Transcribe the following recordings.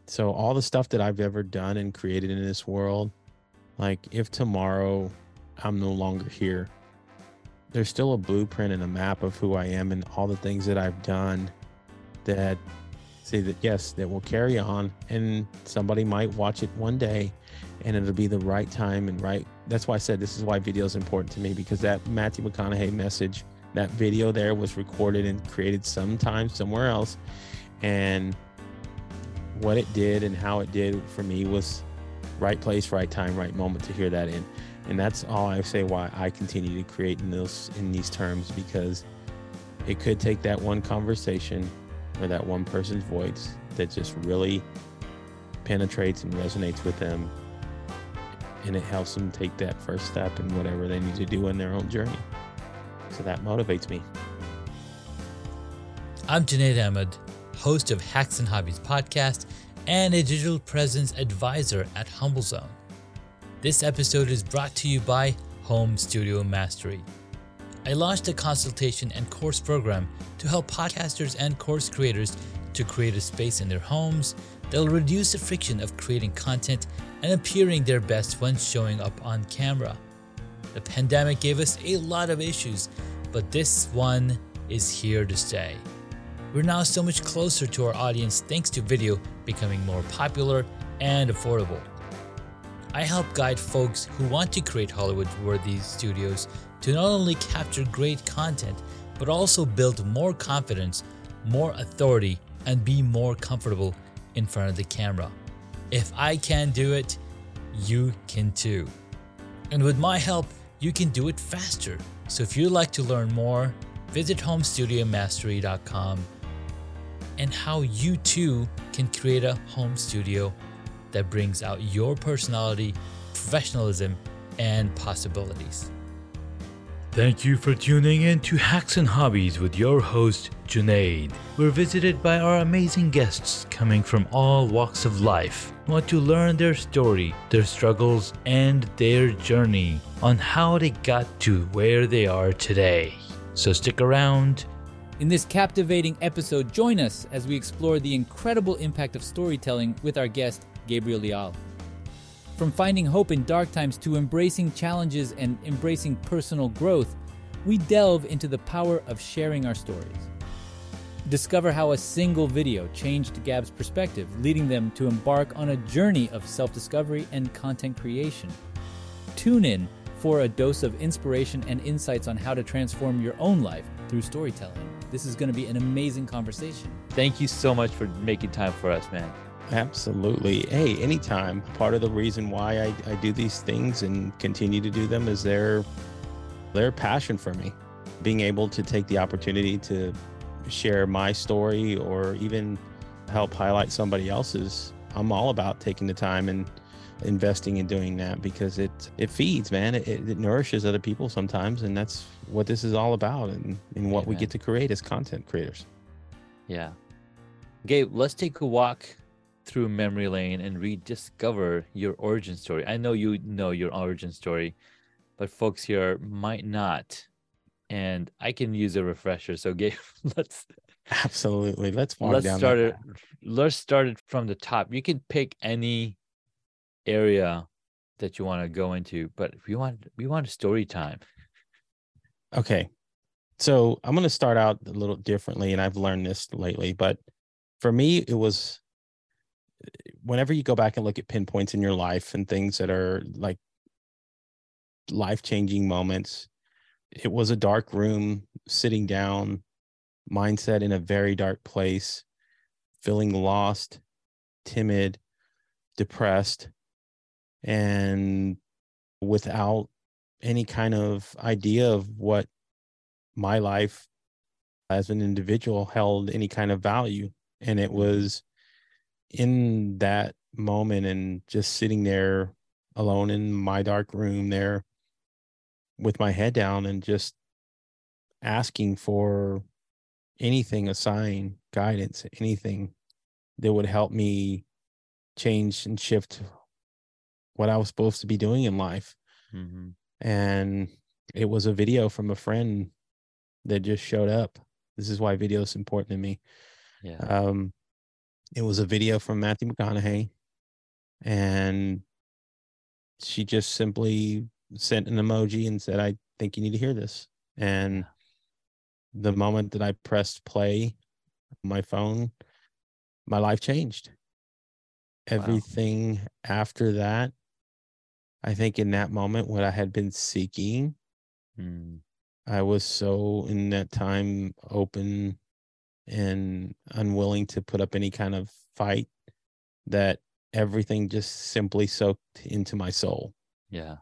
So all the stuff that I've ever done and created in this world, like if tomorrow I'm no longer here, there's still a blueprint and a map of who I am and all the things that I've done that say that, yes, that will carry on, and somebody might watch it one day and it'll be the right time and right. That's why I said this is why video is important to me, because that Matthew McConaughey message, that video there was recorded and created sometime somewhere else. And what it did and how it did for me was right place, right time, right moment to hear that in. And that's all I say why I continue to create in these terms, because it could take that one conversation or that one person's voice that just really penetrates and resonates with them, and it helps them take that first step in whatever they need to do in their own journey. So that motivates me. I'm Junaid Ahmed, host of Hacks and Hobbies podcast and a digital presence advisor at HumbleZone. This episode is brought to you by Home Studio Mastery. I launched a consultation and course program to help podcasters and course creators to create a space in their homes that will reduce the friction of creating content and appearing their best when showing up on camera. The pandemic gave us a lot of issues, but this one is here to stay. We're now so much closer to our audience thanks to video becoming more popular and affordable. I help guide folks who want to create Hollywood-worthy studios to not only capture great content, but also build more confidence, more authority, and be more comfortable in front of the camera. If I can do it, you can too. And with my help, you can do it faster. So if you'd like to learn more, visit homestudiomastery.com and how you too can create a home studio that brings out your personality, professionalism, and possibilities. Thank you for tuning in to Hacks and Hobbies with your host, Junaid. We're visited by our amazing guests coming from all walks of life. We want to learn their story, their struggles, and their journey on how they got to where they are today. So stick around. In this captivating episode, join us as we explore the incredible impact of storytelling with our guest, Gabriel Leal. From finding hope in dark times to embracing challenges and embracing personal growth, we delve into the power of sharing our stories. Discover how a single video changed Gab's perspective, leading them to embark on a journey of self-discovery and content creation. Tune in for a dose of inspiration and insights on how to transform your own life through storytelling. This is going to be an amazing conversation. Thank you so much for making time for us, man. Absolutely. Hey, anytime. Part of the reason why I do these things and continue to do them is their passion for me. Being able to take the opportunity to share my story or even help highlight somebody else's. I'm all about taking the time and investing in doing that, because it feeds, man. It nourishes other people sometimes, and that's what this is all about, and what we get to create as content creators. Yeah. Gabe, let's take a walk through memory lane and rediscover your origin story. I know you know your origin story, but folks here might not, and I can use a refresher. So Gabe, let's start it from the top. You can pick any area that you want to go into, but we want a story time. Okay, so I'm going to start out a little differently, and I've learned this lately, but for me, it was whenever you go back and look at pinpoints in your life and things that are like life-changing moments, it was a dark room, sitting down, mindset in a very dark place, feeling lost, timid, depressed, and without any kind of idea of what my life as an individual held any kind of value. And it was in that moment and just sitting there alone in my dark room there with my head down and just asking for anything, a sign, guidance, anything that would help me change and shift what I was supposed to be doing in life. Mm-hmm. And it was a video from a friend that just showed up. This is why video is important to me. Yeah. It was a video from Matthew McConaughey, and she just simply sent an emoji and said, "I think you need to hear this." And the moment that I pressed play on my phone, my life changed. Everything after that, I think in that moment, what I had been seeking, I was so in that time open and unwilling to put up any kind of fight that everything just simply soaked into my soul. Yeah.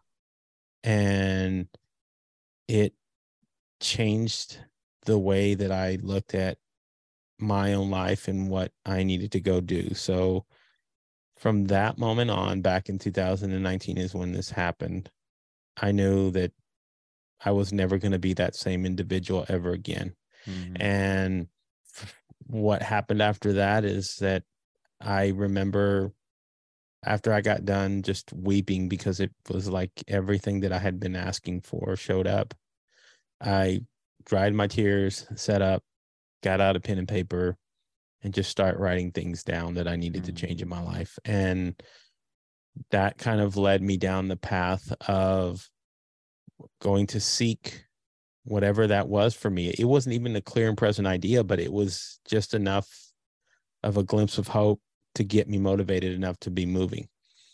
And it changed the way that I looked at my own life and what I needed to go do. So from that moment on, back in 2019 is when this happened. I knew that I was never going to be that same individual ever again. And what happened after that is that I remember after I got done just weeping because it was like everything that I had been asking for showed up. I dried my tears, set up, got out a pen and paper, and just start writing things down that I needed to change in my life. And that kind of led me down the path of going to seek whatever that was for me. It wasn't even a clear and present idea, but it was just enough of a glimpse of hope to get me motivated enough to be moving.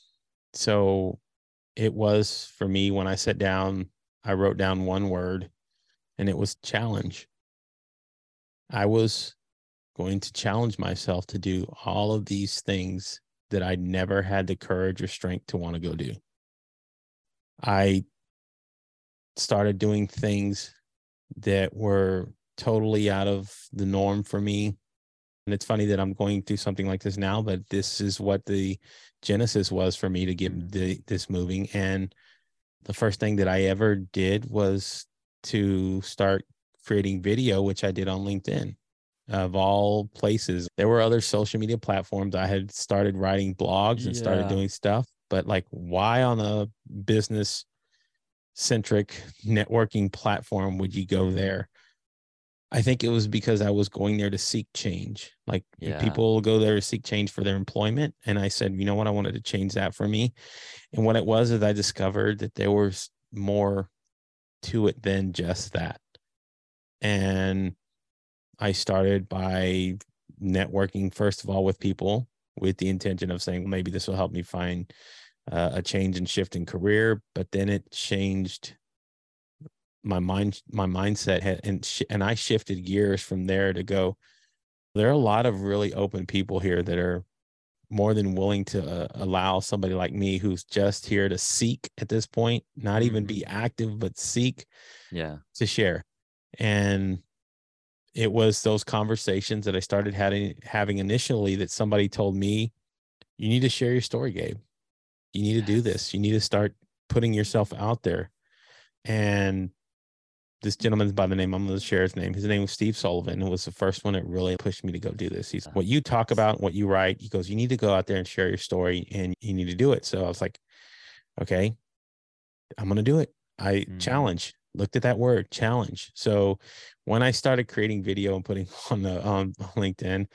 So it was for me, when I sat down, I wrote down one word, and it was challenge. I was going to challenge myself to do all of these things that I never had the courage or strength to want to go do. I started doing things that were totally out of the norm for me. And it's funny that I'm going through something like this now, but this is what the genesis was for me to get this moving. And the first thing that I ever did was to start creating video, which I did on LinkedIn, of all places. There were other social media platforms. I had started writing blogs and started doing stuff, but like, why on a business centric networking platform would you go there? I think it was because I was going there to seek change. Like people go there to seek change for their employment. And I said, you know what? I wanted to change that for me. And what it was is I discovered that there was more to it than just that. And I started by networking, first of all, with people with the intention of saying, well, maybe this will help me find a change and shift in career. But then it changed my mindset, and I shifted gears from there to go, there are a lot of really open people here that are more than willing to allow somebody like me, who's just here to seek at this point, not even be active, but seek, to share. And it was those conversations that I started having initially that somebody told me, you need to share your story, Gabe. You need to do this. You need to start putting yourself out there. And this gentleman's by the name, I'm going to share his name. His name was Steve Sullivan. It was the first one that really pushed me to go do this. He's what you talk about, what you write. He goes, you need to go out there and share your story, and you need to do it. So I was like, okay, I'm going to do it. I challenge, looked at that word, challenge. So when I started creating video and putting on LinkedIn,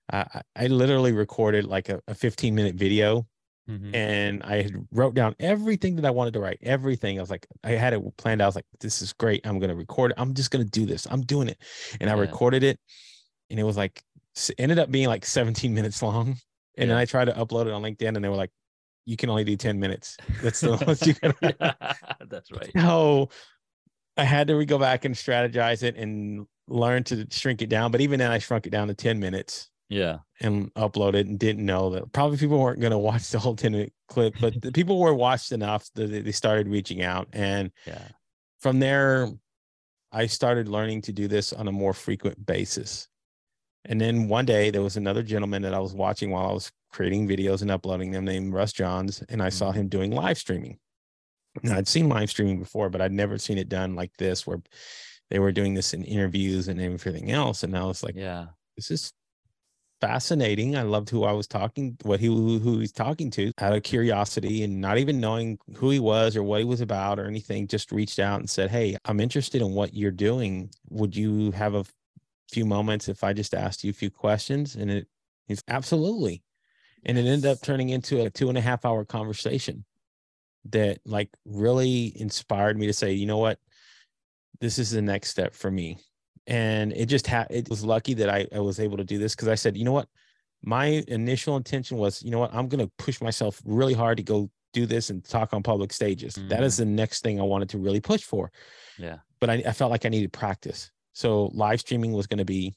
I literally recorded like a 15-minute video. And I had wrote down everything that I wanted to write, everything. I was like, I had it planned out. I was like, this is great. I'm going to record it. I'm just going to do this. I'm doing it. And I recorded it, and it was like, ended up being like 17 minutes long. And then I tried to upload it on LinkedIn, and they were like, you can only do 10 minutes. That's the most you can do. That's right. So I had to go back and strategize it and learn to shrink it down. But even then I shrunk it down to 10 minutes. And upload it, and didn't know that probably people weren't going to watch the whole 10-minute clip, but the people were watched enough that they started reaching out. And from there, I started learning to do this on a more frequent basis. And then one day there was another gentleman that I was watching while I was creating videos and uploading them, named Russ Johns. And I saw him doing live streaming. Now, I'd seen live streaming before, but I'd never seen it done like this, where they were doing this in interviews and everything else. And I was like, this is fascinating. I loved who I was talking, who he's talking to, out of curiosity, and not even knowing who he was or what he was about or anything, just reached out and said, hey, I'm interested in what you're doing. Would you have a few moments if I just asked you a few questions? And it He's absolutely. And it ended up turning into a 2.5 hour conversation that like really inspired me to say, you know what, this is the next step for me. And it just it was lucky that I was able to do this, because I said, you know what, my initial intention was, you know what, I'm going to push myself really hard to go do this and talk on public stages. That is the next thing I wanted to really push for. Yeah. But I felt like I needed practice. So live streaming was going to be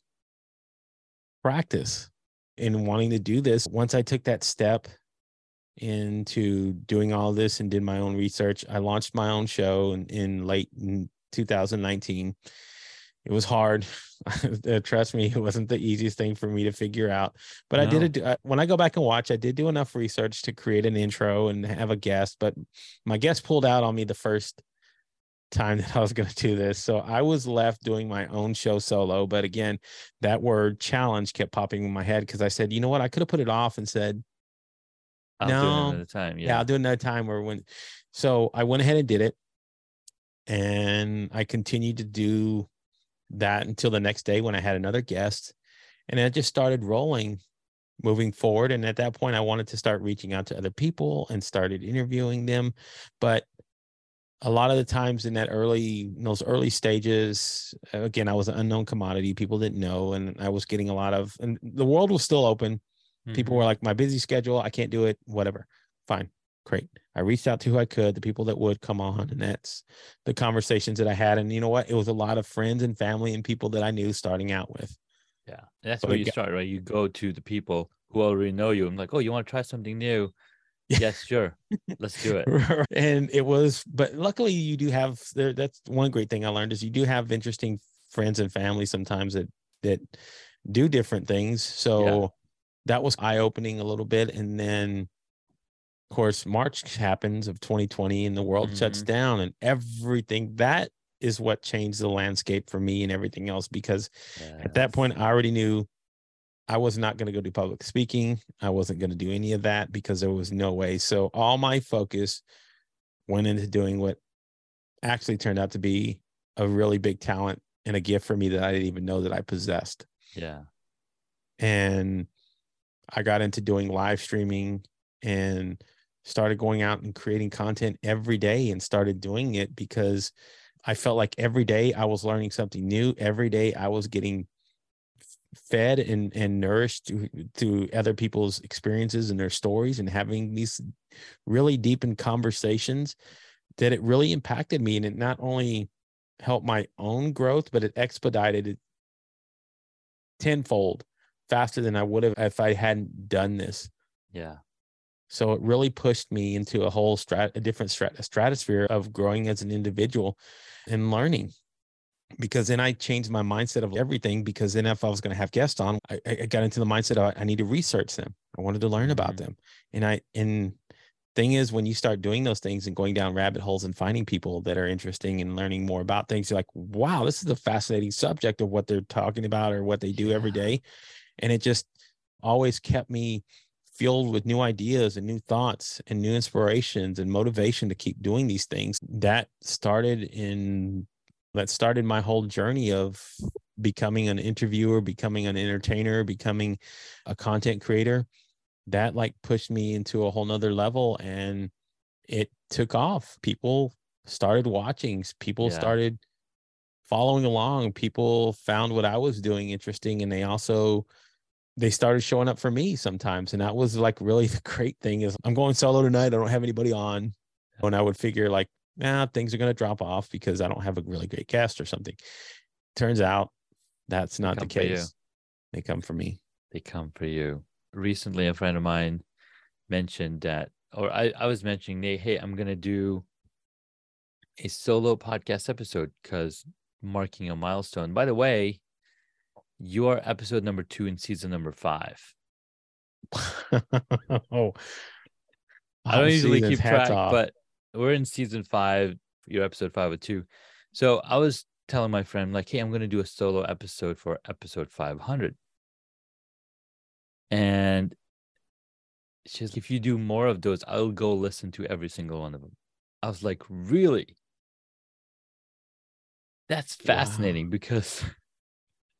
practice in wanting to do this. Once I took that step into doing all this and did my own research, I launched my own show in late 2019. It was hard. Trust me, it wasn't the easiest thing for me to figure out. But no. I did it. When I go back and watch, I did do enough research to create an intro and have a guest. But my guest pulled out on me the first time that I was going to do this. So I was left doing my own show solo. But again, that word challenge kept popping in my head, because I said, you know what, I could have put it off and said, I'll do it another time. Yeah, I'll do it another time. So I went ahead and did it. And I continued to do that until the next day when I had another guest, and it just started rolling, moving forward. And at that point, I wanted to start reaching out to other people and started interviewing them. But a lot of the times in those early stages, again, I was an unknown commodity. People didn't know, and I was getting and the world was still open. People were like, my busy schedule, I can't do it, whatever. Fine. Great. I reached out to who I could, the people that would come on, and that's the conversations that I had. And you know what? It was a lot of friends and family and people that I knew starting out with. Yeah. That's where you start, right? You go to the people who already know you. I'm like, oh, you want to try something new? Yes, sure. Let's do it. And but luckily you do have that's one great thing I learned, is you do have interesting friends and family sometimes that do different things. So that was eye-opening a little bit. And then of course, March happens of 2020 and the world shuts down, and everything. That is what changed the landscape for me and everything else, because at that point, I already knew I was not going to go do public speaking. I wasn't going to do any of that because there was no way. So all my focus went into doing what actually turned out to be a really big talent and a gift for me that I didn't even know that I possessed. Yeah. And I got into doing live streaming and started going out and creating content every day, and started doing it because I felt like every day I was learning something new. Every day I was getting fed and nourished to other people's experiences and their stories, and having these really deepened conversations that it really impacted me. And it not only helped my own growth, but it expedited it tenfold faster than I would have if I hadn't done this. Yeah. So it really pushed me into a whole different stratosphere of growing as an individual and learning. Because then I changed my mindset of everything, because then if I was going to have guests on, I got into the mindset of I need to research them. I wanted to learn about them. And thing is, when you start doing those things and going down rabbit holes and finding people that are interesting and learning more about things, you're like, wow, this is a fascinating subject of what they're talking about or what they do every day. And it just always kept me filled with new ideas and new thoughts and new inspirations and motivation to keep doing these things. That started my whole journey of becoming an interviewer, becoming an entertainer, becoming a content creator. That like pushed me into a whole nother level, and it took off. People started watching, people started following along. People found what I was doing interesting, and they started showing up for me sometimes. And that was like really the great thing, is I'm going solo tonight. I don't have anybody on. And I would figure like, things are going to drop off because I don't have a really great guest or something. Turns out that's not the case. They come for me. They come for you. Recently, a friend of mine mentioned that, or I was mentioning, hey, I'm going to do a solo podcast episode because marking a milestone. By the way, you are episode number 2 in season number 5. Oh, I don't usually keep track, but we're in season 5. You're episode 5 of 2. So I was telling my friend, like, hey, I'm going to do a solo episode for episode 500. And she's like, if you do more of those, I'll go listen to every single one of them. I was like, really? That's fascinating. Wow. Because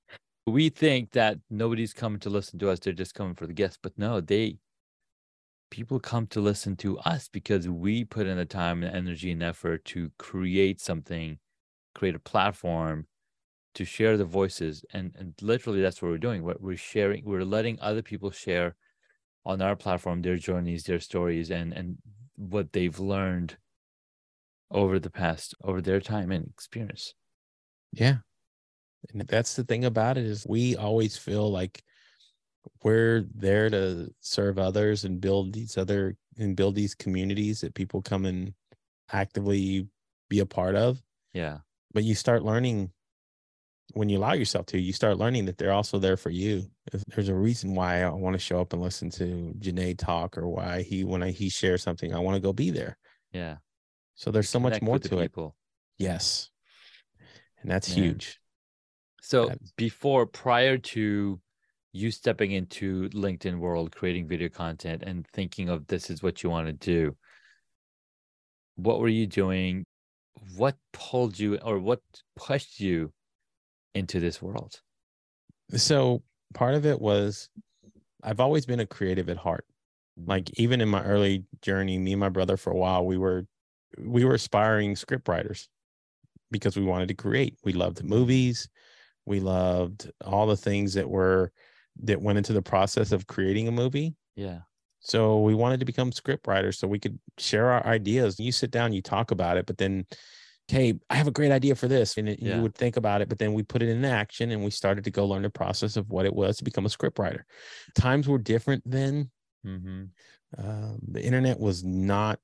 We think that nobody's coming to listen to us. They're just coming for the guests. But no, people come to listen to us because we put in the time and energy and effort to create something, create a platform to share the voices. And literally that's what we're doing. What we're sharing, we're letting other people share on our platform their journeys, their stories, and what they've learned over their time and experience. Yeah. And that's the thing about it, is we always feel like we're there to serve others and build these communities that people come and actively be a part of. Yeah. But you start learning, when you allow yourself to, you start learning that they're also there for you. There's a reason why I want to show up and listen to Janae talk, or why when he shares something, I want to go be there. Yeah. So there's so much more to it. People. Yes. And that's Man. huge. So prior to you stepping into LinkedIn world, creating video content and thinking of this is what you want to do, what were you doing? What pulled you, or what pushed you into this world? So part of it was, I've always been a creative at heart. Like, even in my early journey, me and my brother, for a while, we were aspiring script writers because we wanted to create. We loved movies. We loved all the things that went into the process of creating a movie. Yeah. So we wanted to become script writers so we could share our ideas. You sit down, you talk about it, but then, okay, I have a great idea for this. And you would think about it, but then we put it into action, and we started to go learn the process of what it was to become a script writer. Times were different then. Mm-hmm. The internet was not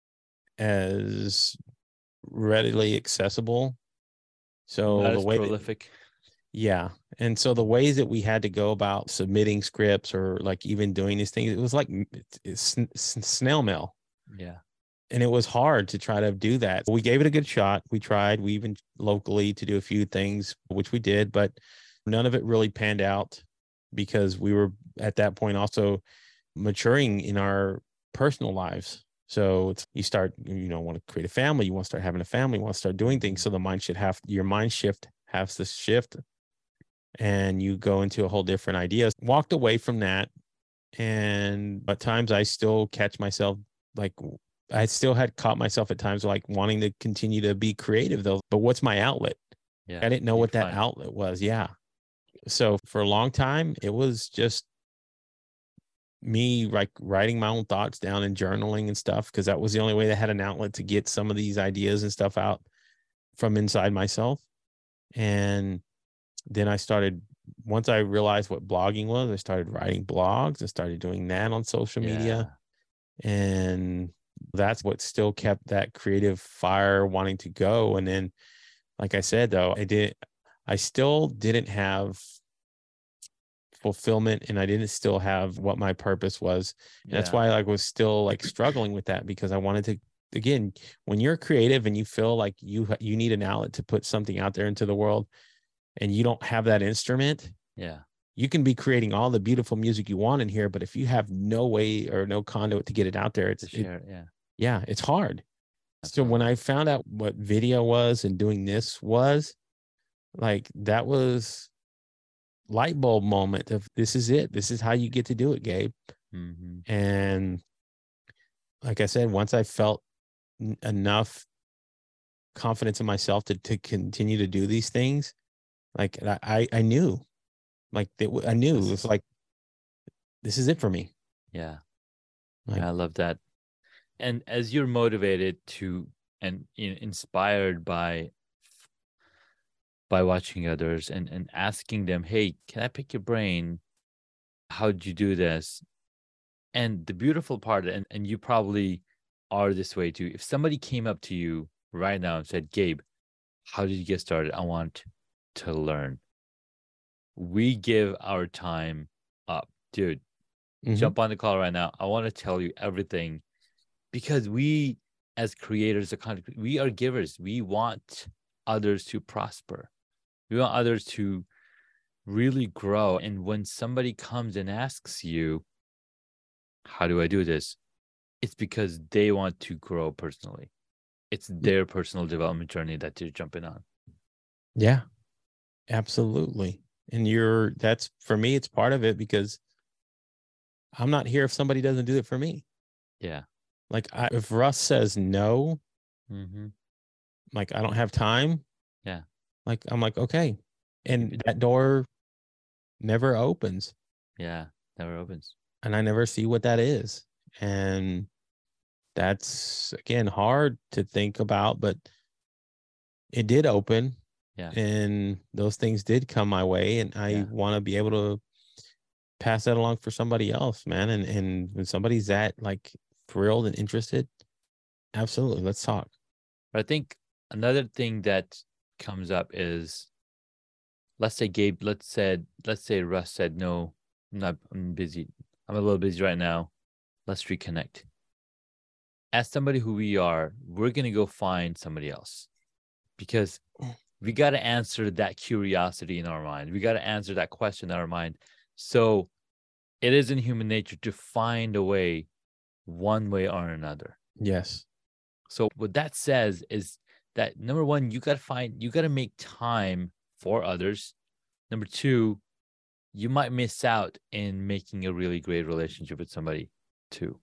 as readily accessible. So not the as way prolific. Yeah. And so the ways that we had to go about submitting scripts, or like even doing these things, it was like it's snail mail. Yeah. And it was hard to try to do that. We gave it a good shot. We tried. We even locally to do a few things, which we did, but none of it really panned out, because we were at that point also maturing in our personal lives. So you start, want to create a family. You want to start having a family. You want to start doing things. So your mind shift has to shift, and you go into a whole different idea. Walked away from that. And at times I still catch myself, like, I still had caught myself at times like wanting to continue to be creative though. But what's my outlet? Yeah. I didn't know what that outlet was. Yeah. So for a long time, it was just me like writing my own thoughts down and journaling and stuff, because that was the only way that had an outlet to get some of these ideas and stuff out from inside myself. And then once I realized what blogging was, I started writing blogs and started doing that on social media. And that's what still kept that creative fire wanting to go. And then, like I said, though, I still didn't have fulfillment, and I didn't still have what my purpose was. And that's why I was still like struggling with that, because I wanted to, again, when you're creative and you feel like you need an outlet to put something out there into the world, and you don't have that instrument, you can be creating all the beautiful music you want in here, but if you have no way or no conduit to get it out there, it's hard. So when I found out what video was and doing this was, like, that was light bulb moment of, this is it. This is how you get to do it, Gabe. Mm-hmm. And like I said, once I felt enough confidence in myself to continue to do these things, like I knew, like I knew it was like, this is it for me. Yeah. Like, I love that. And as you're motivated to and inspired by watching others and asking them, hey, can I pick your brain? How'd you do this? And the beautiful part, and you probably are this way too. If somebody came up to you right now and said, Gabe, how did you get started? I want to learn. We give our time up. Dude, jump on the call right now. I want to tell you everything, because we as creators, we are givers. We want others to prosper. We want others to really grow. And when somebody comes and asks you, how do I do this? It's because they want to grow personally. It's their personal development journey that they're jumping on. Yeah, absolutely. And that's for me, it's part of it because I'm not here if somebody doesn't do it for me. Yeah. Like if Russ says no, Mm-hmm. like I don't have time. Yeah. Like I'm like, okay. And that door never opens. Yeah. Never opens. And I never see what that is. And that's again hard to think about, but it did open. Yeah. And those things did come my way. And I want to be able to pass that along for somebody else, man. And when somebody's that like thrilled and interested, absolutely, let's talk. But I think another thing that comes up is, let's say Russ said, no, I'm busy. I'm a little busy right now. Let's reconnect. As somebody who we are, we're going to go find somebody else because we got to answer that curiosity in our mind. We got to answer that question in our mind. So it is in human nature to find a way, one way or another. Yes. So what that says is that number one, you got to make time for others. Number two, you might miss out in making a really great relationship with somebody too.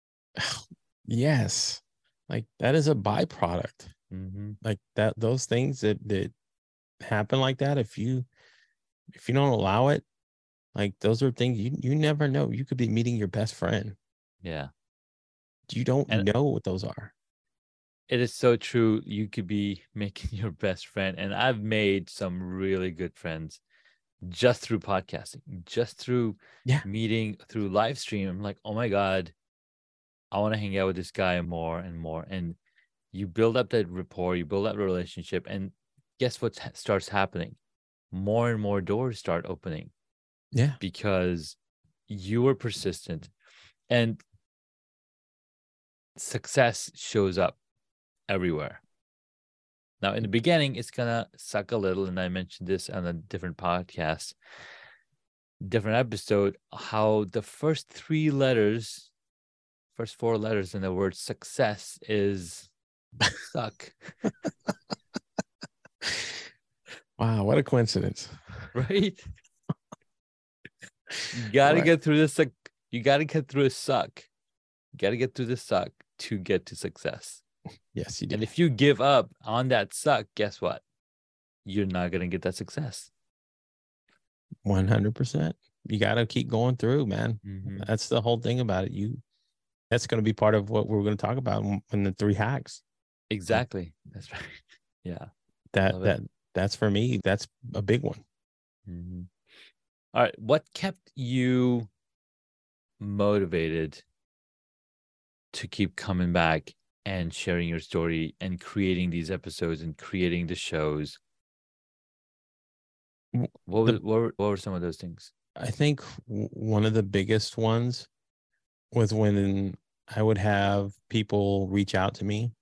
Yes. Like that is a byproduct. Mm-hmm. Like that, those things that happen like that, if you don't allow it, like those are things you never know. You could be meeting your best friend. Yeah. You don't And know what those are. it is so true. You could be making your best friend. And I've made some really good friends just through podcasting, just through meeting, through live stream. I'm like, oh my God, I want to hang out with this guy more and more. And you build up that rapport, you build up a relationship. And guess what starts happening? More and more doors start opening. Yeah. Because you were persistent and success shows up everywhere. Now, in the beginning, it's going to suck a little. And I mentioned this on a different podcast, different episode, how the first four letters in the word success is suck. Wow, what a coincidence. Right? You got to get through this. You got to get through a suck. You got to get through the suck to get to success. Yes, you do. And if you give up on that suck, guess what? You're not going to get that success. 100%. You got to keep going through, man. Mm-hmm. That's the whole thing about it. That's going to be part of what we're going to talk about in the 3 hacks. Exactly. That's right. Yeah. That's for me. That's a big one. Mm-hmm. All right. What kept you motivated to keep coming back and sharing your story and creating these episodes and creating the shows? What were some of those things? I think one of the biggest ones was when I would have people reach out to me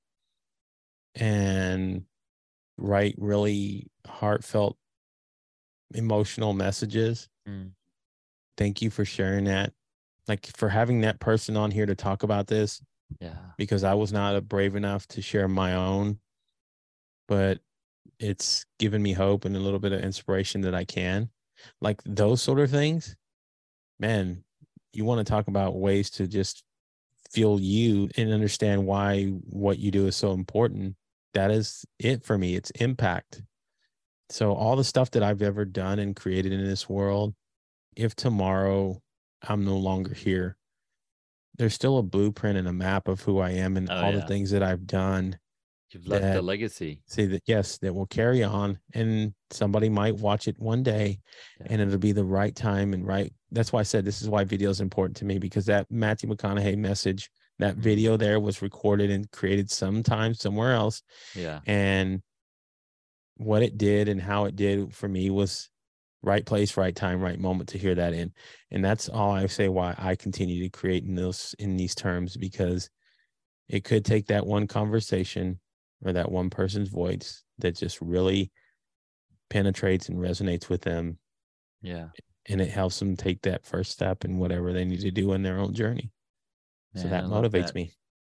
and write really heartfelt, emotional messages. Thank you for sharing that. Like for having that person on here to talk about this. Yeah. Because I was not brave enough to share my own, but it's given me hope and a little bit of inspiration that I can. Like those sort of things, man, you want to talk about ways to just feel you and understand why what you do is so important. That is it for me. It's impact. So all the stuff that I've ever done and created in this world, if tomorrow I'm no longer here, there's still a blueprint and a map of who I am and the things that I've done. You've left a legacy. See that, yes, that will carry on, and somebody might watch it one day and it'll be the right time and right. That's why I said this is why video is important to me, because that Matthew McConaughey message, that video there was recorded and created sometime somewhere else. Yeah. And what it did and how it did for me was right place, right time, right moment to hear that in. And that's all I say why I continue to create in these terms, because it could take that one conversation or that one person's voice that just really penetrates and resonates with them. Yeah. And it helps them take that first step in whatever they need to do in their own journey. Man, so that motivates me.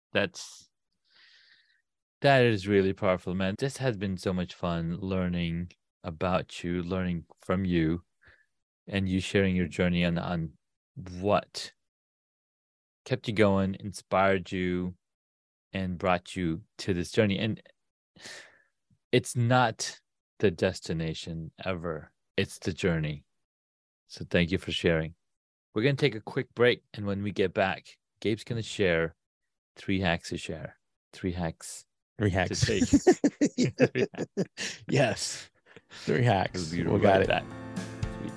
That is really powerful, man. This has been so much fun learning about you, learning from you. and you sharing your journey on what kept you going, inspired you, and brought you to this journey. And it's not the destination ever, it's the journey. So thank you for sharing. We're going to take a quick break. And when we get back, Gabe's going to share 3 hacks to share. 3 hacks. 3 hacks. To take. Yes. 3 hacks. We got it. Back. Sweet.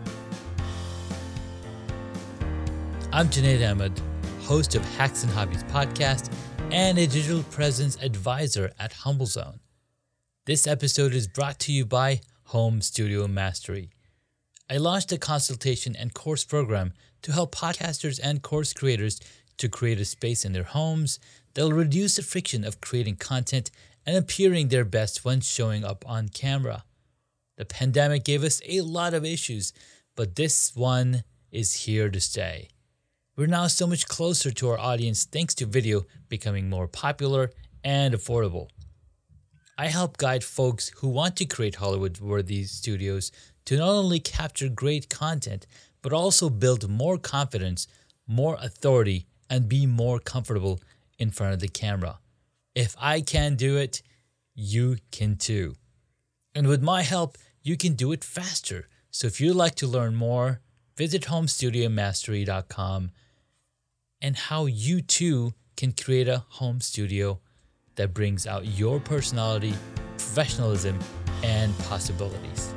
I'm Junaid Ahmed, host of Hacks and Hobbies podcast and a digital presence advisor at HumbleZone. This episode is brought to you by Home Studio Mastery. I launched a consultation and course program to help podcasters and course creators to create a space in their homes that'll reduce the friction of creating content and appearing their best when showing up on camera. The pandemic gave us a lot of issues, but this one is here to stay. We're now so much closer to our audience thanks to video becoming more popular and affordable. I help guide folks who want to create Hollywood-worthy studios to not only capture great content, but also build more confidence, more authority, and be more comfortable in front of the camera. If I can do it, you can too. And with my help, you can do it faster. So if you'd like to learn more, visit homestudiomastery.com and how you too can create a home studio that brings out your personality, professionalism, and possibilities.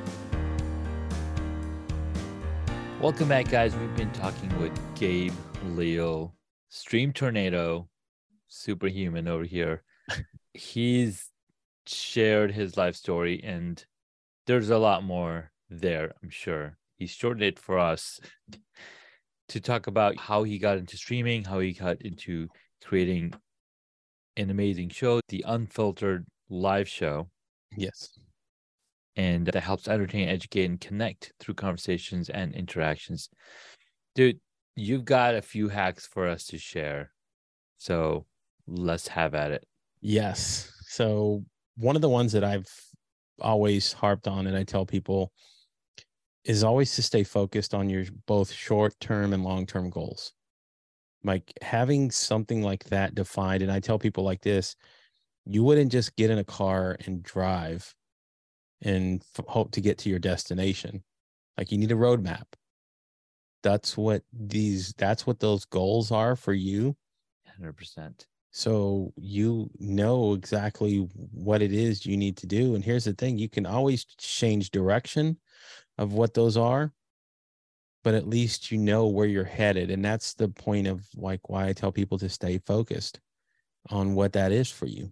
Welcome back, guys. We've been talking with Gabe Leal, Stream Tornado, superhuman over here. He's shared his life story, and there's a lot more there, I'm sure. He shortened it for us to talk about how he got into streaming, how he got into creating an amazing show, the Unfiltered live show. Yes. And that helps entertain, educate, and connect through conversations and interactions. Dude, you've got a few hacks for us to share. So let's have at it. Yes. So one of the ones that I've always harped on and I tell people is always to stay focused on your both short-term and long-term goals. Like having something like that defined. And I tell people like this, you wouldn't just get in a car and drive and hope to get to your destination. Like you need a roadmap. That's what those goals are for you. 100%. So you know exactly what it is you need to do. And here's the thing, you can always change direction of what those are, but at least you know where you're headed. And that's the point of like why I tell people to stay focused on what that is for you.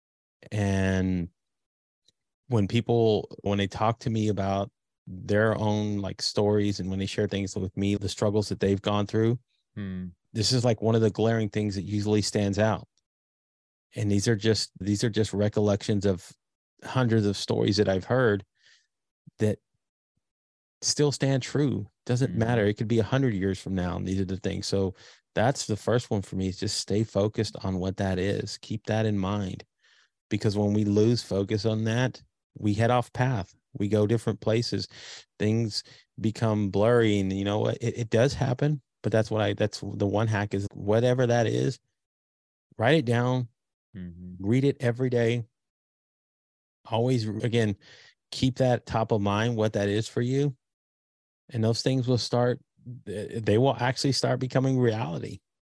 And when they talk to me about their own like stories and when they share things with me, the struggles that they've gone through, this is like one of the glaring things that usually stands out. And these are just recollections of hundreds of stories that I've heard that still stand true. Doesn't matter. It could be 100 years from now. And these are the things. So that's the first one for me, is just stay focused on what that is. Keep that in mind, because when we lose focus on that, we head off path. We go different places. Things become blurry. And you know what? It does happen. But that's the one hack is whatever that is, write it down, read it every day. Always, again, keep that top of mind, what that is for you. And those things they will actually start becoming reality.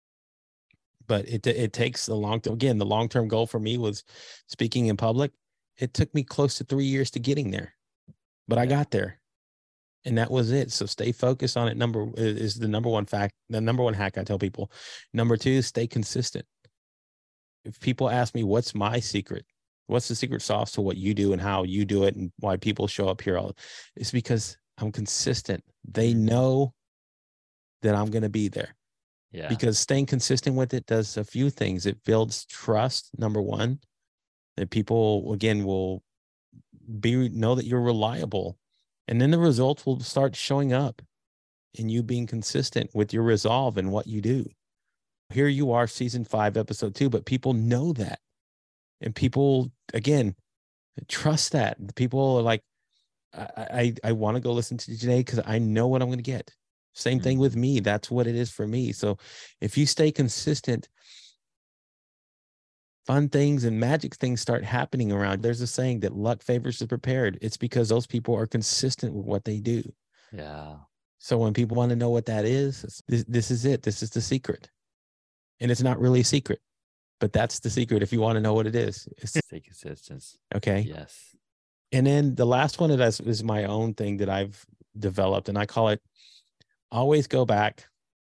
But it takes the long-term goal for me was speaking in public. It took me close to 3 years to getting there, but I got there. And that was it. So stay focused on it. Is the number one hack I tell people. Number 2, stay consistent. If people ask me, what's my secret? What's the secret sauce to what you do and how you do it and why people show up here? It's because I'm consistent. They know that I'm going to be there. Yeah. Because staying consistent with it does a few things. It builds trust, number 1, that people, again, will know that you're reliable. And then the results will start showing up in you being consistent with your resolve and what you do. Here you are, season 5, episode 2, but people know that. And people, again, trust that. People are like, I want to go listen to Janae because I know what I'm going to get. Same thing with me. That's what it is for me. So if you stay consistent, fun things and magic things start happening around. There's a saying that luck favors the prepared. It's because those people are consistent with what they do. Yeah. So when people want to know what that is, this is it. This is the secret. And it's not really a secret, but that's the secret. If you want to know what it is, Stay consistent. Okay. Yes. And then the last one is my own thing that I've developed, and I call it always go back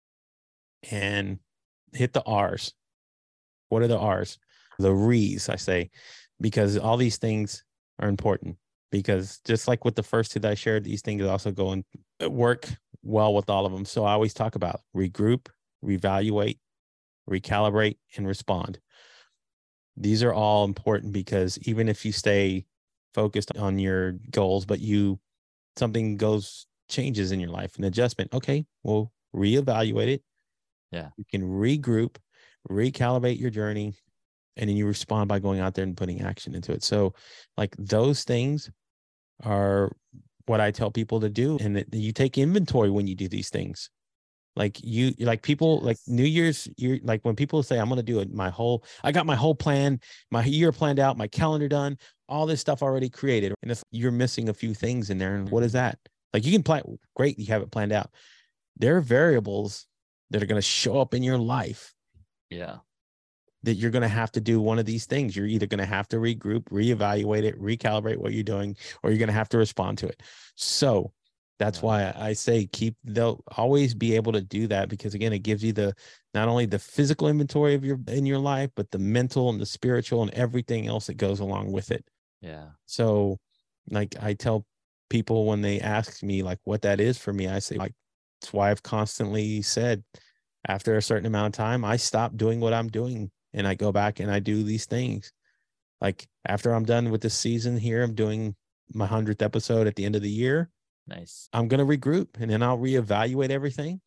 and hit the R's. What are the R's? The re's, I say, because all these things are important. Because just like with the first two that I shared, these things also go and work well with all of them. So I always talk about regroup, reevaluate, recalibrate, and respond. These are all important because even if you stay focused on your goals, but something changes in your life, an adjustment. Okay, well, reevaluate it. Yeah. You can regroup, recalibrate your journey, and then you respond by going out there and putting action into it. So like those things are what I tell people to do. And you take inventory when you do these things. Like people, like New Year's, like when people say, I'm going to do it, I got my whole plan, my year planned out, my calendar done, all this stuff already created. And if you're missing a few things in there, and what is that? Like you can plan, great, you have it planned out. There are variables that are going to show up in your life. Yeah. That you're going to have to do one of these things. You're either going to have to regroup, reevaluate it, recalibrate what you're doing, or you're going to have to respond to it. So that's why I say they'll always be able to do that, because again, it gives you not only the physical inventory in your life, but the mental and the spiritual and everything else that goes along with it. Yeah. So like I tell people when they ask me like what that is for me, I say like, that's why I've constantly said after a certain amount of time, I stop doing what I'm doing and I go back and I do these things. Like after I'm done with this season here, I'm doing my 100th episode at the end of the year. Nice. I'm going to regroup and then I'll reevaluate everything.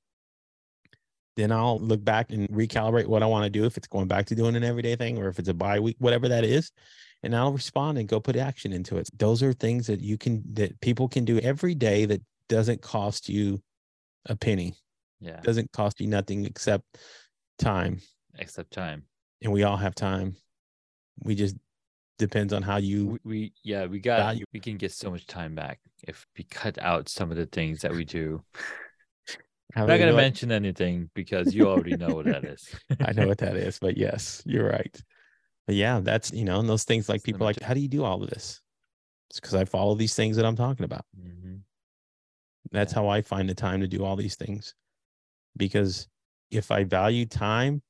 Then I'll look back and recalibrate what I want to do, if it's going back to doing an everyday thing or if it's a bi-week, whatever that is. And I'll respond and go put action into it. Those are things that people can do every day that doesn't cost you a penny. Yeah. Doesn't cost you nothing except time. And we all have time. We just depends on how you we can get so much time back if we cut out some of the things that we do. I'm not gonna mention anything because you already know what that is. I know what that is, but yes, you're right. But yeah, that's and those things like people like, how do you do all of this? It's because I follow these things that I'm talking about. That's how I find the time to do all these things. Because if I value time,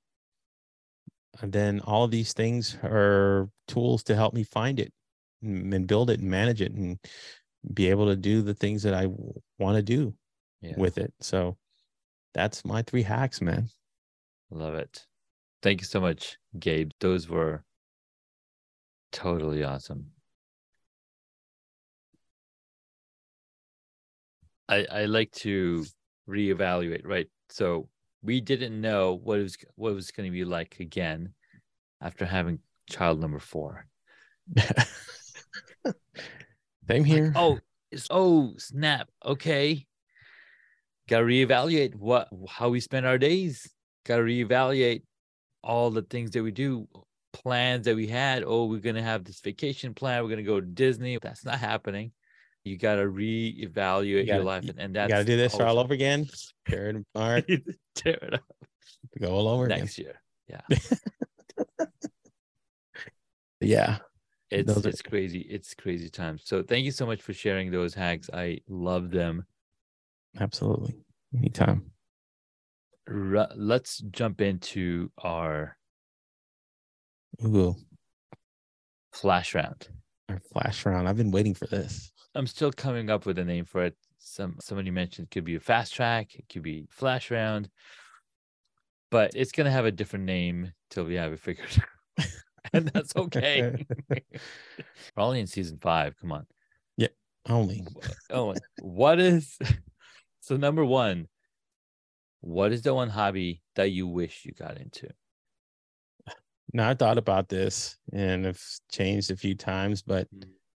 then all of these things are tools to help me find it and build it and manage it and be able to do the things that I want to do with it. So that's my 3 hacks, man. Love it. Thank you so much, Gabe. Those were totally awesome. I like to reevaluate, right? So we didn't know what it was going to be like again after having child number 4. Same here. Like, snap. Okay. Got to reevaluate how we spend our days. Got to reevaluate all the things that we do, plans that we had. Oh, we're going to have this vacation plan. We're going to go to Disney. That's not happening. You got to reevaluate your life. And that's you got to do this all over again. Tear it apart. Tear it up. Go all over next again. year. Yeah. Yeah. It's crazy. It's crazy times. So thank you so much for sharing those hacks. I love them. Absolutely. Anytime. Let's jump into our flash round. Our flash round. I've been waiting for this. I'm still coming up with a name for it. Somebody mentioned it could be a fast track. It could be flash round. But it's going to have a different name till we have it figured out. And that's okay. We're only in season 5. Come on. Yeah, only. What is... So number 1, what is the one hobby that you wish you got into? Now, I thought about this and have changed a few times, but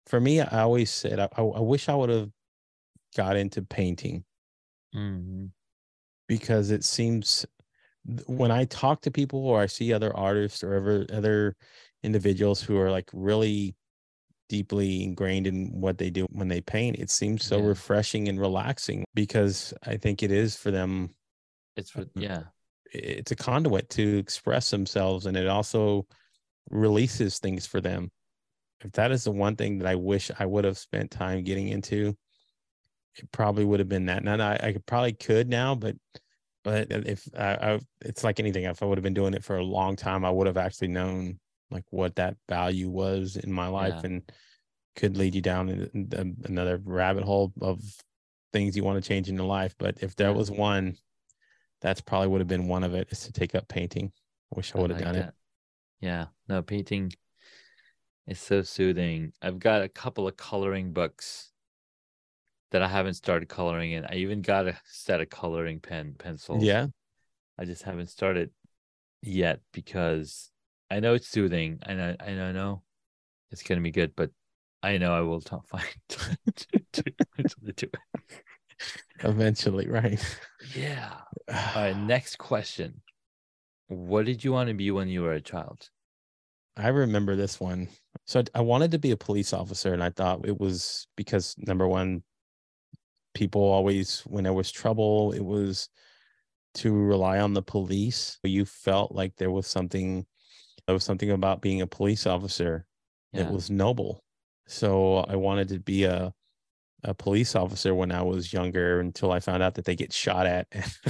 for me, I always said I wish I would have got into painting Mm-hmm. because it seems when I talk to people or I see other artists or other individuals who are like really deeply ingrained in what they do when they paint, it seems so Yeah. refreshing and relaxing because I think it is for them. It's for, yeah. It's a conduit to express themselves, and it also releases things for them. If that is the one thing that I wish I would have spent time getting into, it probably would have been that. Now I probably could now, but if it's like anything, if I would have been doing it for a long time, I would have actually known like what that value was in my life, Yeah. and could lead you down in another rabbit hole of things you want to change in your life. But if there Yeah. was one, that's probably would have been one of it, is to take up painting. I wish I would have like done that. Yeah. No, painting is so soothing. I've got a couple of coloring books that I haven't started coloring in. I even got a set of coloring it. pencils. Yeah. I just haven't started yet because I know it's soothing, and I know it's gonna be good, but I know I will find time to do it. Eventually, right? Yeah. All right. Next question. What did you want to be when you were a child? I remember this one. So I wanted to be a police officer, and I thought it was because, number one, people always, when there was trouble, it was to rely on the police. You felt like there was something about being a police officer that Yeah. was noble. So I wanted to be a police officer when I was younger, until I found out that they get shot at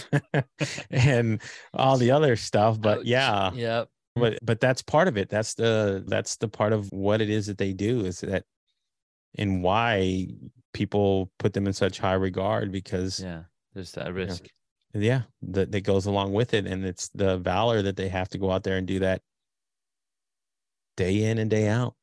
and all the other stuff. But Ouch. yeah, Yep. but that's part of it. That's the part of what it is that they do, is that, and why people put them in such high regard, because Yeah. There's that risk. yeah, that goes along with it. And it's the valor that they have to go out there and do that day in and day out.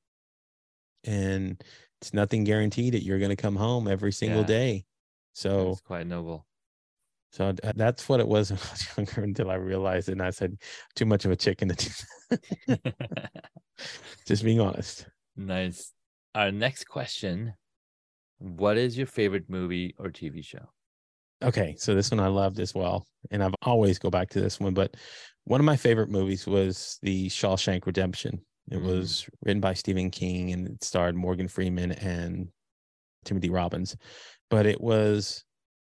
And it's nothing guaranteed that you're going to come home every single Yeah. day. So It's quite noble. So that's what it was when I was younger, until I realized it. And I said, too much of a chicken to do that. Just being honest. Nice. Our next question. What is your favorite movie or TV show? Okay, so this one I loved as well. And I've always go back to this one. But one of my favorite movies was the Shawshank Redemption. It was written by Stephen King, and it starred Morgan Freeman and Timothy Robbins. But it was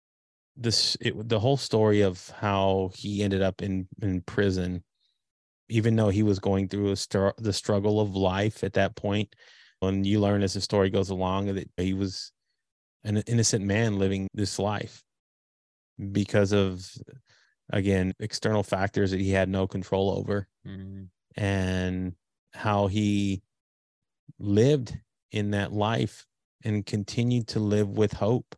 the whole story of how he ended up in prison, even though he was going through the struggle of life at that point. And you learn as the story goes along that he was an innocent man living this life because of, again, external factors that he had no control over. And how he lived in that life and continued to live with hope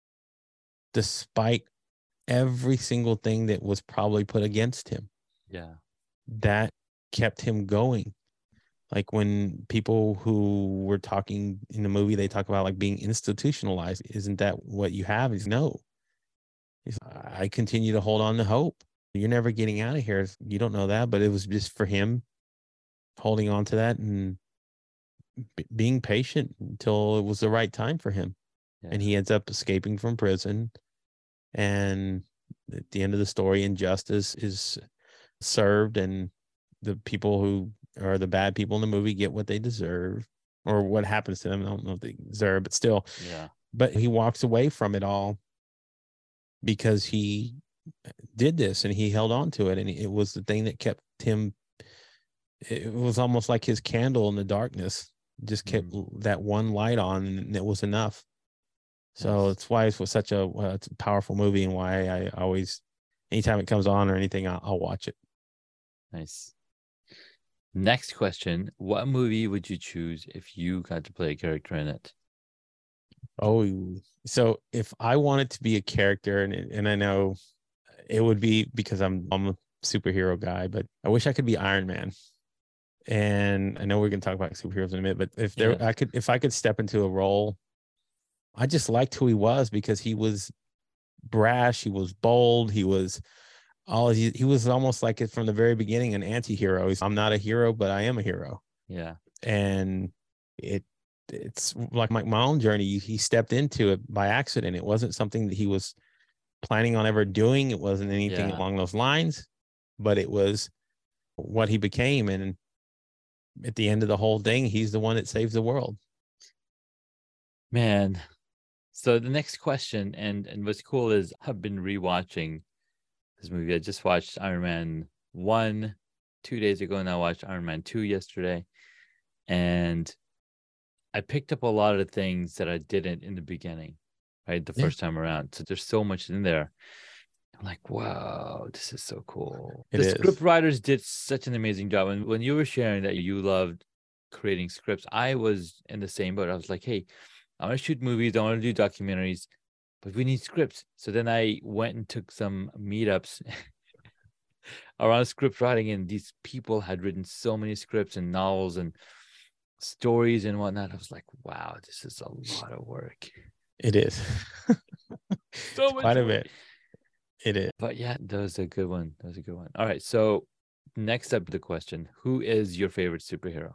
despite every single thing that was probably put against him. Yeah. That kept him going. Like when people who were talking in the movie, they talk about like being institutionalized. Isn't that what you have? He's no. I continue to hold on to hope. You're never getting out of here. You don't know that, but it was just for him holding on to that and being patient until it was the right time for him. Yeah. And he ends up escaping from prison. And at the end of the story, injustice is served, and the people who are the bad people in the movie get what they deserve, or what happens to them. I don't know if they deserve, but still. Yeah. But he walks away from it all because he did this and he held on to it. And it was the thing that kept him. It was almost like his candle in the darkness, just kept that one light on, and it was enough. So that's why it was such it's a powerful movie, and why I always, anytime it comes on or anything, I'll watch it. Nice. Next question. What movie would you choose if you got to play a character in it? Oh, so if I wanted to be a character, and I know it would be because I'm a superhero guy, but I wish I could be Iron Man. And I know we're going to talk about superheroes in a minute, but if I could step into a role, I just liked who he was, because he was brash, he was bold, he was almost like it from the very beginning, an anti-hero. I'm not a hero, but I am a hero. Yeah. And it's like my own journey. He stepped into it by accident. It wasn't something that he was planning on ever doing. It wasn't anything Yeah. along those lines, but it was what he became. And at the end of the whole thing, he's the one that saves the world. Man. So the next question, and what's cool is I've been rewatching this movie. I just watched Iron Man 1 2 days ago, and I watched Iron Man 2 yesterday. And I picked up a lot of the things that I didn't in the beginning, right? The first time around. So there's so much in there. I'm like, wow, this is so cool. The script writers did such an amazing job. And when you were sharing that you loved creating scripts, I was in the same boat. I was like, hey, I want to shoot movies. I want to do documentaries, but we need scripts. So then I went and took some meetups around script writing, and these people had written so many scripts and novels and stories and whatnot. I was like, wow, this is a lot of work. It is. So much quite a work. bit. It is. But yeah, that was a good one. That was a good one. All right. So next up, the question: who is your favorite superhero?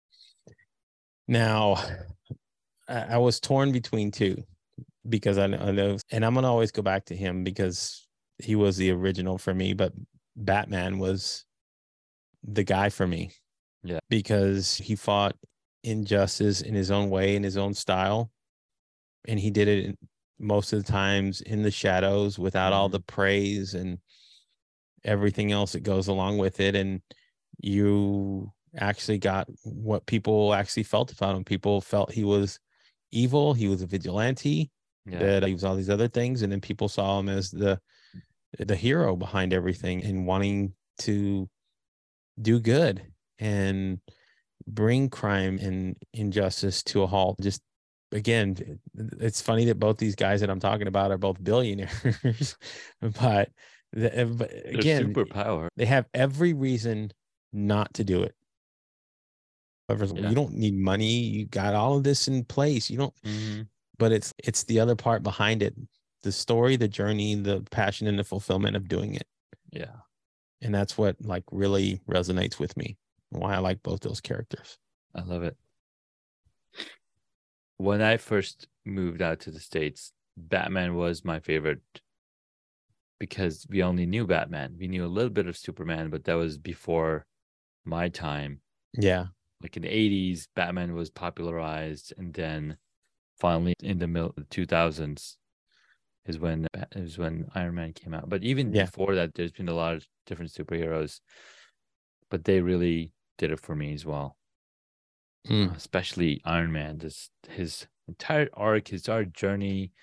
Now, I was torn between two because I know, and I'm going to always go back to him because he was the original for me, but Batman was the guy for me. Yeah. Because he fought injustice in his own way, in his own style. And he did it most of the times in the shadows without all the praise and everything else that goes along with it. And you actually got what people actually felt about him. People felt he was evil. He was a vigilante, that he was all these other things. And then people saw him as the hero behind everything and wanting to do good and bring crime and injustice to a halt. Just again, it's funny that both these guys that I'm talking about are both billionaires, but again, superpower. They have every reason not to do it. You don't need money. You got all of this in place. You don't, but it's the other part behind it, the story, the journey, the passion, and the fulfillment of doing it. Yeah. And that's what like really resonates with me. Why I like both those characters. I love it. When I first moved out to the States, Batman was my favorite because we only knew Batman. We knew a little bit of Superman, but that was before my time. Yeah. Like in the 80s, Batman was popularized, and then finally in the 2000s is when Iron Man came out. But even before that, there's been a lot of different superheroes, but they really did it for me as well. Especially Iron Man, his entire arc, his entire journey.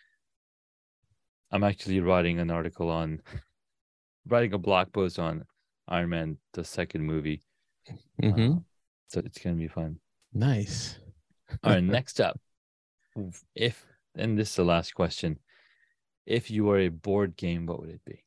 I'm actually writing a blog post on Iron Man, the second movie. So it's gonna be fun. Nice. All right, next up, and this is the last question. If you were a board game, what would it be?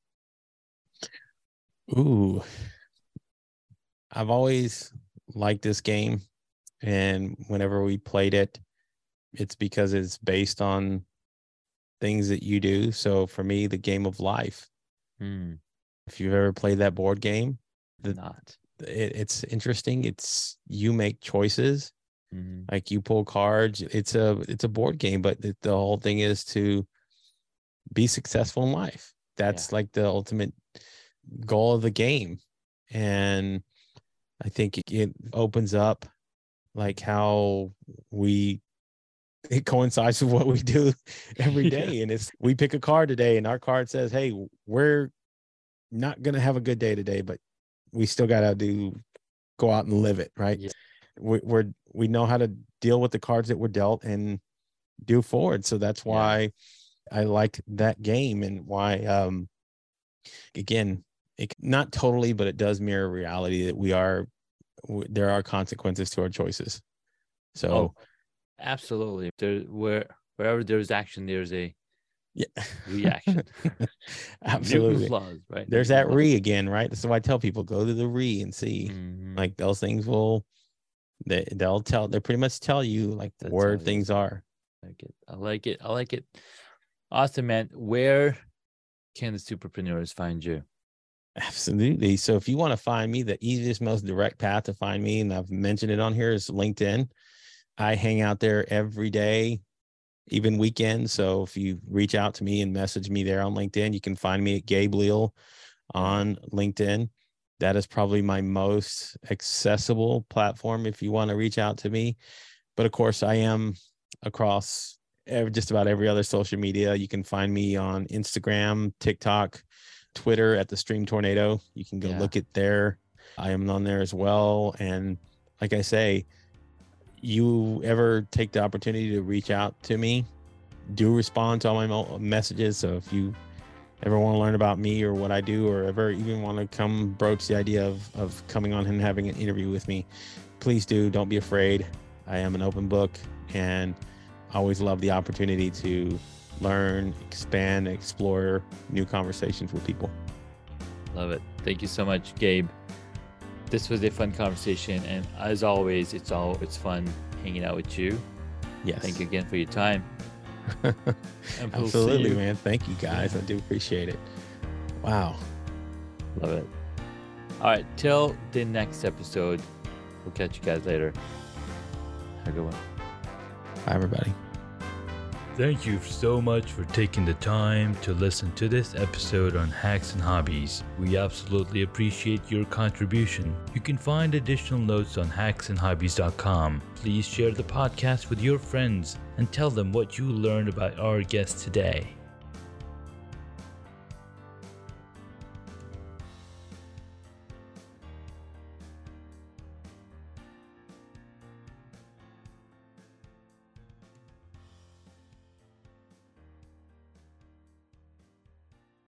Ooh, I've always liked this game. And whenever we played it, it's because it's based on things that you do. So for me, the game of life. If you've ever played that board game, it's interesting. It's you make choices, like you pull cards. It's a board game, but the whole thing is to be successful in life. That's like the ultimate goal of the game. And I think it opens up like how it coincides with what we do every day. And we pick a card today and our card says, hey, we're not going to have a good day today, but we still got to go out and live it. Right. Yeah. We know how to deal with the cards that we're dealt and do forward. So that's why I like that game, and why, again, not totally, but it does mirror reality that there are consequences to our choices. So absolutely. Wherever there's action, there's a reaction. Absolutely. Laws, right? There's that again, right? So I tell people, go to the and see. Like those things they'll pretty much tell you like where things are. I like it. Awesome, man. Where can the superpreneurs find you? Absolutely. So if you want to find me, the easiest, most direct path to find me, and I've mentioned it on here, is LinkedIn. I hang out there every day, even weekends. So if you reach out to me and message me there on LinkedIn, you can find me at Gabe Leal on LinkedIn. That is probably my most accessible platform if you want to reach out to me. But of course, I am across just about every other social media. You can find me on Instagram, TikTok, Twitter at the Stream Tornado. You can go look it there. I am on there as well. And like I say, you ever take the opportunity to reach out to me, do respond to all my messages. So if you ever want to learn about me or what I do, or ever even want to come broach the idea of coming on and having an interview with me, please do. Don't be afraid. I am an open book, and I always love the opportunity to learn, expand, explore new conversations with people. Love it. Thank you so much, Gabe. This was a fun conversation, and as always, it's fun hanging out with you. Yes. Thank you again for your time. Absolutely, man. Thank you, guys. I do appreciate it. Wow. Love it. All right. Till the next episode. We'll catch you guys later. Have a good one. Bye, everybody. Thank you so much for taking the time to listen to this episode on Hacks and Hobbies. We absolutely appreciate your contribution. You can find additional notes on hacksandhobbies.com. Please share the podcast with your friends and tell them what you learned about our guest today.